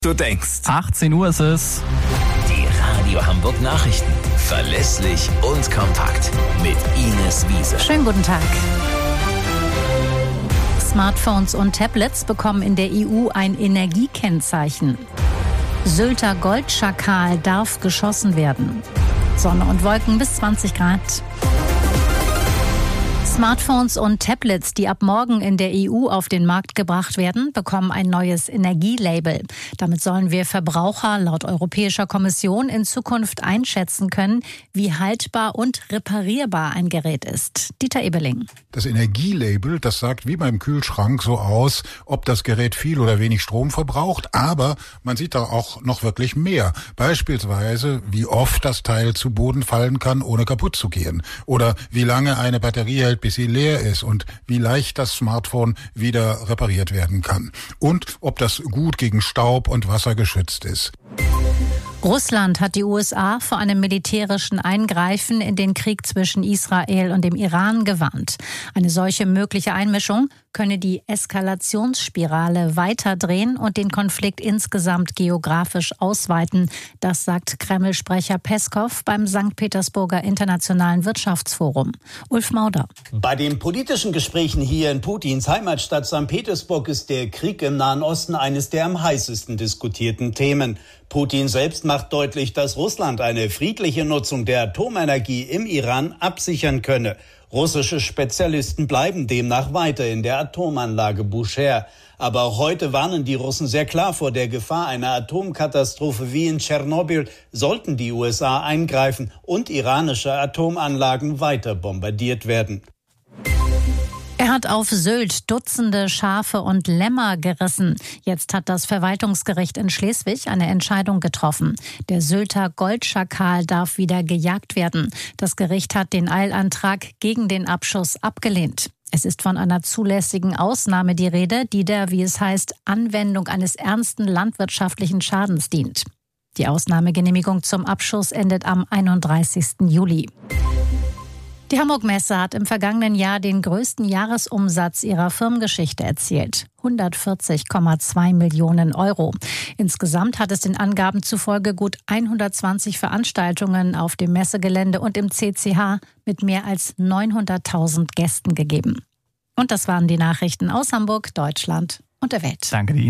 Du denkst. 18 Uhr ist es. Die Radio Hamburg Nachrichten. Verlässlich und kompakt. Mit Ines Wiese. Schönen guten Tag. Smartphones und Tablets bekommen in der EU ein Energiekennzeichen. Sylter Goldschakal darf geschossen werden. Sonne und Wolken bis 20 Grad. Smartphones und Tablets, die ab morgen in der EU auf den Markt gebracht werden, bekommen ein neues Energielabel. Damit sollen wir Verbraucher laut Europäischer Kommission in Zukunft einschätzen können, wie haltbar und reparierbar ein Gerät ist. Dieter Ebeling. Das Energielabel, das sagt wie beim Kühlschrank so aus, ob das Gerät viel oder wenig Strom verbraucht, aber man sieht da auch noch wirklich mehr. Beispielsweise, wie oft das Teil zu Boden fallen kann, ohne kaputt zu gehen. Oder wie lange eine Batterie hält, bis sie leer ist und wie leicht das Smartphone wieder repariert werden kann. Und ob das gut gegen Staub und Wasser geschützt ist. Russland hat die USA vor einem militärischen Eingreifen in den Krieg zwischen Israel und dem Iran gewarnt. Eine solche mögliche Einmischung könne die Eskalationsspirale weiterdrehen und den Konflikt insgesamt geografisch ausweiten. Das sagt Kreml-Sprecher Peskow beim St. Petersburger Internationalen Wirtschaftsforum. Ulf Mauder. Bei den politischen Gesprächen hier in Putins Heimatstadt St. Petersburg ist der Krieg im Nahen Osten eines der am heißesten diskutierten Themen. Putin selbst macht deutlich, dass Russland eine friedliche Nutzung der Atomenergie im Iran absichern könne. Russische Spezialisten bleiben demnach weiter in der Atomanlage Bushehr. Aber auch heute warnen die Russen sehr klar vor der Gefahr einer Atomkatastrophe wie in Tschernobyl, sollten die USA eingreifen und iranische Atomanlagen weiter bombardiert werden. Er hat auf Sylt Dutzende Schafe und Lämmer gerissen. Jetzt hat das Verwaltungsgericht in Schleswig eine Entscheidung getroffen. Der Sylter Goldschakal darf wieder gejagt werden. Das Gericht hat den Eilantrag gegen den Abschuss abgelehnt. Es ist von einer zulässigen Ausnahme die Rede, die der, wie es heißt, Anwendung eines ernsten landwirtschaftlichen Schadens dient. Die Ausnahmegenehmigung zum Abschuss endet am 31. Juli. Die Hamburg-Messe hat im vergangenen Jahr den größten Jahresumsatz ihrer Firmengeschichte erzielt. 140,2 Millionen Euro. Insgesamt hat es den Angaben zufolge gut 120 Veranstaltungen auf dem Messegelände und im CCH mit mehr als 900.000 Gästen gegeben. Und das waren die Nachrichten aus Hamburg, Deutschland und der Welt. Danke dir.